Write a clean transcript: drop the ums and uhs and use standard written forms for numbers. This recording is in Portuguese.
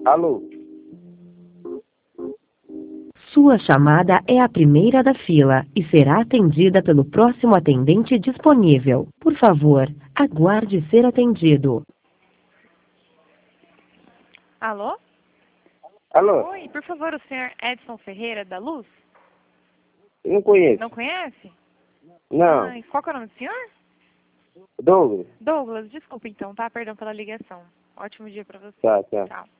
Alô? Sua chamada é a primeira da fila e será atendida pelo próximo atendente disponível. Por favor, aguarde ser atendido. Alô? Alô? Oi, por favor, o senhor Edson Ferreira da Luz? Não conheço. Não conhece? Não. Ai, qual que é o nome do senhor? Douglas? Douglas, desculpa então, tá? Perdão pela ligação. Ótimo dia pra você. Tá, tá. Tchau.